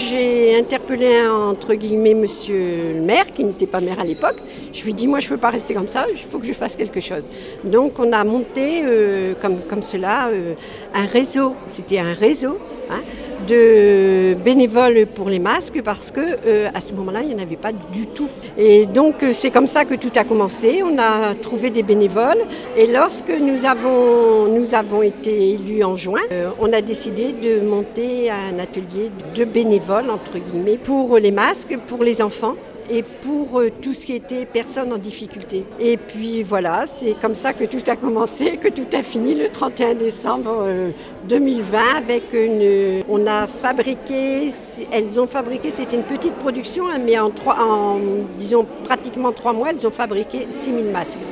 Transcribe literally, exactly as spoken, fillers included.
j'ai interpellé entre guillemets monsieur le maire, qui n'était pas maire à l'époque. Je lui ai dit, moi je ne peux pas rester comme ça, il faut que je fasse quelque chose. Donc on a monté euh, comme, comme cela euh, un réseau, c'était un réseau hein, de bénévoles pour les masques parce que euh, à ce moment-là il n'y en avait pas du tout. Et donc euh, c'est comme ça que tout a commencé, on a trouvé des bénévoles et lorsque nous avons, nous avons été élus en juin, euh, on a décidé de monter un atelier de bénévoles entre guillemets pour les masques, pour les enfants et pour euh, tout ce qui était personnes en difficulté. Et puis voilà, c'est comme ça que tout a commencé, que tout a fini le trente et un décembre euh, deux mille vingt avec une... On a fabriqué, elles ont fabriqué, c'était une petite production, hein, mais en, trois, en disons pratiquement trois mois, elles ont fabriqué six mille masques.